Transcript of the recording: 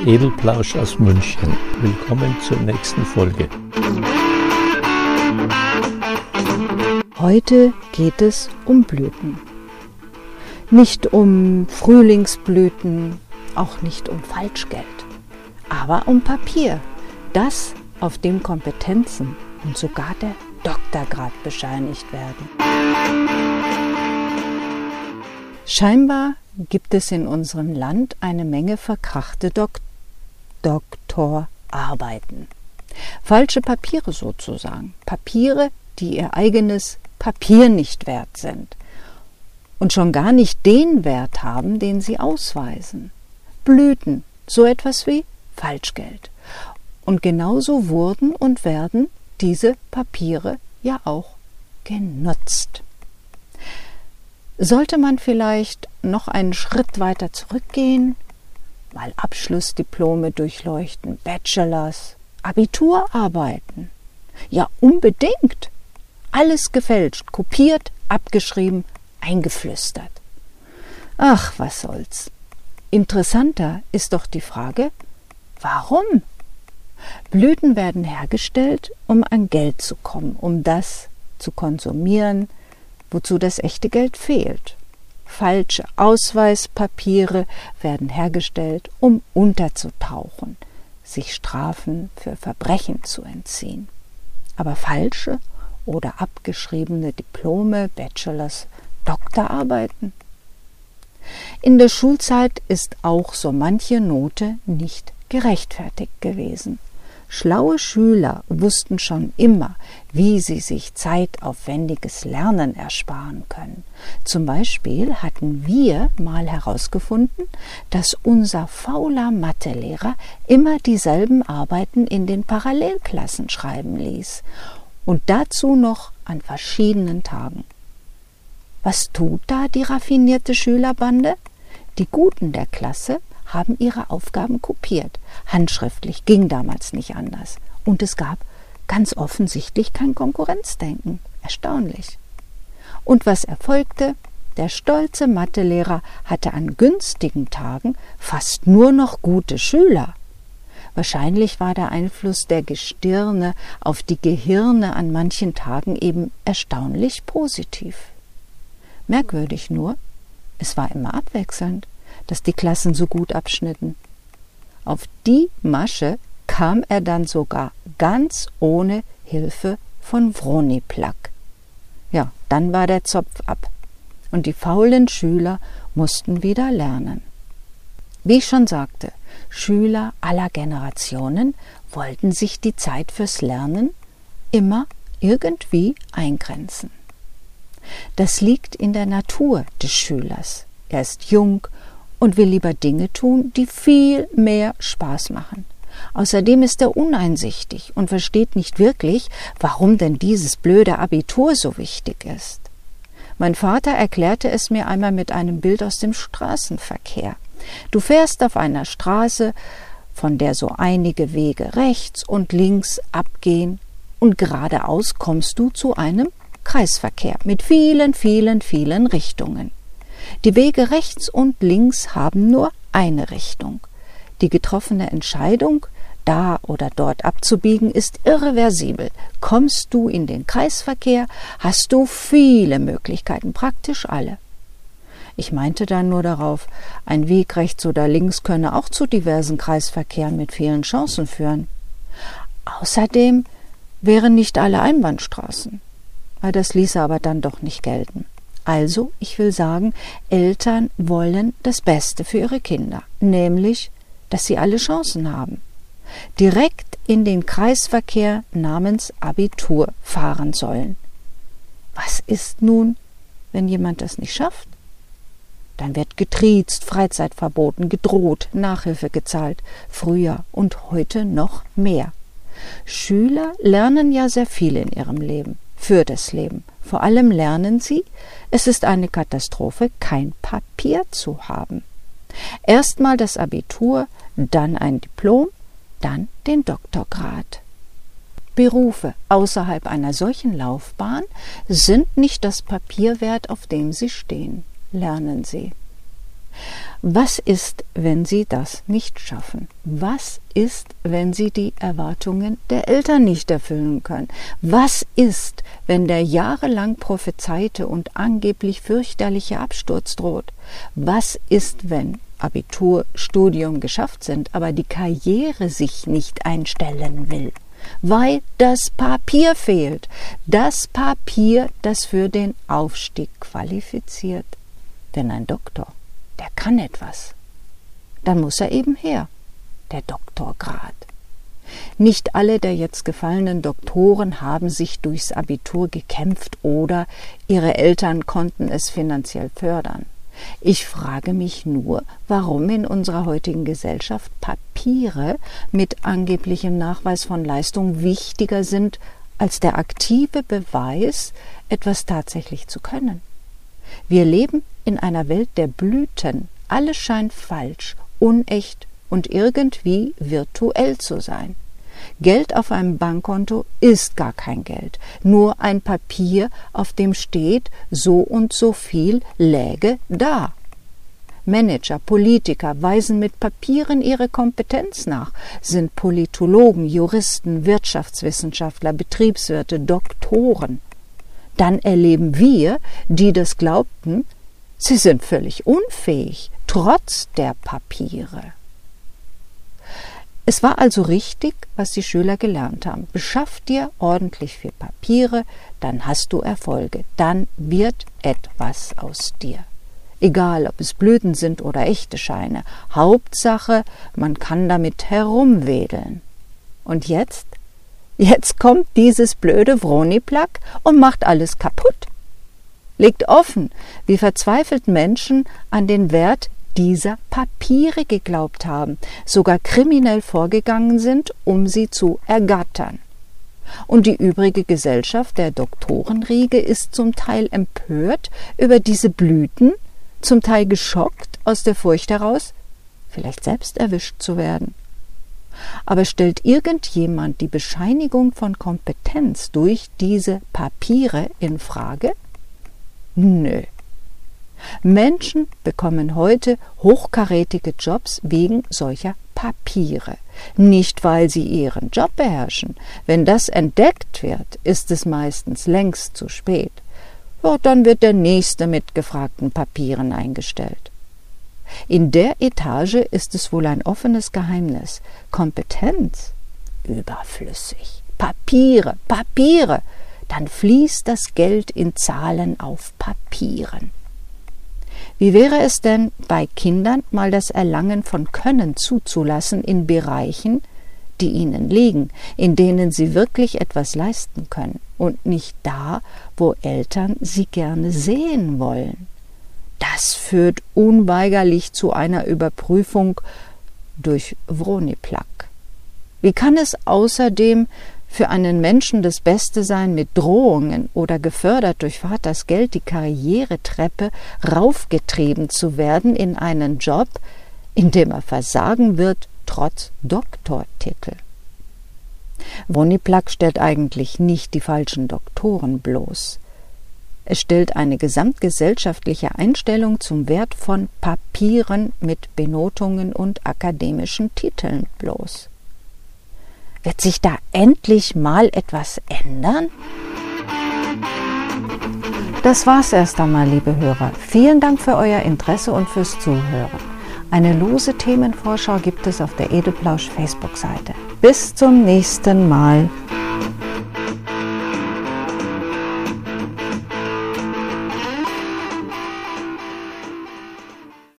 Edelplausch aus München. Willkommen zur nächsten Folge. Heute geht es um Blüten. Nicht um Frühlingsblüten, auch nicht um Falschgeld, aber um Papier, das, auf dem Kompetenzen und sogar der Doktorgrad bescheinigt werden. Scheinbar gibt es in unserem Land eine Menge verkrachte Doktorarbeiten. Falsche Papiere sozusagen. Papiere, die ihr eigenes Papier nicht wert sind. Und schon gar nicht den Wert haben, den sie ausweisen. Blüten, so etwas wie Falschgeld. Und genauso wurden und werden diese Papiere ja auch genutzt. Sollte man vielleicht noch einen Schritt weiter zurückgehen, mal Abschlussdiplome durchleuchten, Bachelors, Abiturarbeiten? Ja, unbedingt. Alles gefälscht, kopiert, abgeschrieben, eingeflüstert. Ach, was soll's. Interessanter ist doch die Frage, warum? Blüten werden hergestellt, um an Geld zu kommen, um das zu konsumieren, wozu das echte Geld fehlt. Falsche Ausweispapiere werden hergestellt, um unterzutauchen, sich Strafen für Verbrechen zu entziehen. Aber falsche oder abgeschriebene Diplome, Bachelors, Doktorarbeiten? In der Schulzeit ist auch so manche Note nicht gerechtfertigt gewesen. Schlaue Schüler wussten schon immer, wie sie sich zeitaufwendiges Lernen ersparen können. Zum Beispiel hatten wir mal herausgefunden, dass unser fauler Mathelehrer immer dieselben Arbeiten in den Parallelklassen schreiben ließ und dazu noch an verschiedenen Tagen. Was tut da die raffinierte Schülerbande? Die Guten der Klasse haben ihre Aufgaben kopiert. Handschriftlich ging damals nicht anders. Und es gab ganz offensichtlich kein Konkurrenzdenken. Erstaunlich. Und was erfolgte? Der stolze Mathelehrer hatte an günstigen Tagen fast nur noch gute Schüler. Wahrscheinlich war der Einfluss der Gestirne auf die Gehirne an manchen Tagen eben erstaunlich positiv. Merkwürdig nur, es war immer abwechselnd, dass die Klassen so gut abschnitten. Auf die Masche kam er dann sogar ganz ohne Hilfe von Vroniplak. Ja, dann war der Zopf ab und die faulen Schüler mussten wieder lernen. Wie ich schon sagte, Schüler aller Generationen wollten sich die Zeit fürs Lernen immer irgendwie eingrenzen. Das liegt in der Natur des Schülers. Er ist jung und will lieber Dinge tun, die viel mehr Spaß machen. Außerdem ist er uneinsichtig und versteht nicht wirklich, warum denn dieses blöde Abitur so wichtig ist. Mein Vater erklärte es mir einmal mit einem Bild aus dem Straßenverkehr. Du fährst auf einer Straße, von der so einige Wege rechts und links abgehen, und geradeaus kommst du zu einem Kreisverkehr mit vielen, vielen, vielen Richtungen. Die Wege rechts und links haben nur eine Richtung. Die getroffene Entscheidung, da oder dort abzubiegen, ist irreversibel. Kommst du in den Kreisverkehr, hast du viele Möglichkeiten, praktisch alle. Ich meinte dann nur darauf, ein Weg rechts oder links könne auch zu diversen Kreisverkehren mit vielen Chancen führen. Außerdem wären nicht alle Einbahnstraßen. Das ließe aber dann doch nicht gelten. Also, ich will sagen, Eltern wollen das Beste für ihre Kinder, nämlich, dass sie alle Chancen haben. Direkt in den Kreisverkehr namens Abitur fahren sollen. Was ist nun, wenn jemand das nicht schafft? Dann wird getriezt, Freizeit verboten, gedroht, Nachhilfe gezahlt, früher und heute noch mehr. Schüler lernen ja sehr viel in ihrem Leben, für das Leben. Vor allem lernen sie, es ist eine Katastrophe, kein Papier zu haben. Erstmal das Abitur, dann ein Diplom, dann den Doktorgrad. Berufe außerhalb einer solchen Laufbahn sind nicht das Papier wert, auf dem sie stehen. Lernen Sie. Was ist, wenn sie das nicht schaffen? Was ist, wenn sie die Erwartungen der Eltern nicht erfüllen können? Was ist, wenn der jahrelang prophezeite und angeblich fürchterliche Absturz droht? Was ist, wenn Abitur, Studium geschafft sind, aber die Karriere sich nicht einstellen will? Weil das Papier fehlt. Das Papier, das für den Aufstieg qualifiziert. Denn ein Doktor, der kann etwas. Dann muss er eben her, der Doktorgrad. Nicht alle der jetzt gefallenen Doktoren haben sich durchs Abitur gekämpft oder ihre Eltern konnten es finanziell fördern. Ich frage mich nur, warum in unserer heutigen Gesellschaft Papiere mit angeblichem Nachweis von Leistung wichtiger sind als der aktive Beweis, etwas tatsächlich zu können. Wir leben in einer Welt der Blüten. Alles scheint falsch, unecht und irgendwie virtuell zu sein. Geld auf einem Bankkonto ist gar kein Geld, nur ein Papier, auf dem steht, so und so viel läge da. Manager, Politiker weisen mit Papieren ihre Kompetenz nach, sind Politologen, Juristen, Wirtschaftswissenschaftler, Betriebswirte, Doktoren. Dann erleben wir, die das glaubten, sie sind völlig unfähig, trotz der Papiere. Es war also richtig, was die Schüler gelernt haben. Beschaff dir ordentlich viel Papiere, dann hast du Erfolge, dann wird etwas aus dir. Egal, ob es Blüten sind oder echte Scheine. Hauptsache, man kann damit herumwedeln. Und jetzt? Jetzt kommt dieses blöde Vroniplak und macht alles kaputt. Legt offen, wie verzweifelt Menschen an den Wert dieser Papiere geglaubt haben, sogar kriminell vorgegangen sind, um sie zu ergattern. Und die übrige Gesellschaft der Doktorenriege ist zum Teil empört über diese Blüten, zum Teil geschockt aus der Furcht heraus, vielleicht selbst erwischt zu werden. Aber stellt irgendjemand die Bescheinigung von Kompetenz durch diese Papiere in Frage? Nö. Menschen bekommen heute hochkarätige Jobs wegen solcher Papiere. Nicht, weil sie ihren Job beherrschen. Wenn das entdeckt wird, ist es meistens längst zu spät. Ja, dann wird der Nächste mit gefragten Papieren eingestellt. In der Etage ist es wohl ein offenes Geheimnis. Kompetenz? Überflüssig. Papiere, Papiere. Dann fließt das Geld in Zahlen auf Papieren. Wie wäre es denn, bei Kindern mal das Erlangen von Können zuzulassen in Bereichen, die ihnen liegen, in denen sie wirklich etwas leisten können und nicht da, wo Eltern sie gerne sehen wollen? Das führt unweigerlich zu einer Überprüfung durch Vroniplak. Wie kann es außerdem für einen Menschen das Beste sein, mit Drohungen oder gefördert durch Vaters Geld die Karrieretreppe raufgetrieben zu werden in einen Job, in dem er versagen wird, trotz Doktortitel? Vroniplak stellt eigentlich nicht die falschen Doktoren bloß. Es stellt eine gesamtgesellschaftliche Einstellung zum Wert von Papieren mit Benotungen und akademischen Titeln bloß. Wird sich da endlich mal etwas ändern? Das war's erst einmal, liebe Hörer. Vielen Dank für euer Interesse und fürs Zuhören. Eine lose Themenvorschau gibt es auf der Edeplausch Facebook-Seite. Bis zum nächsten Mal.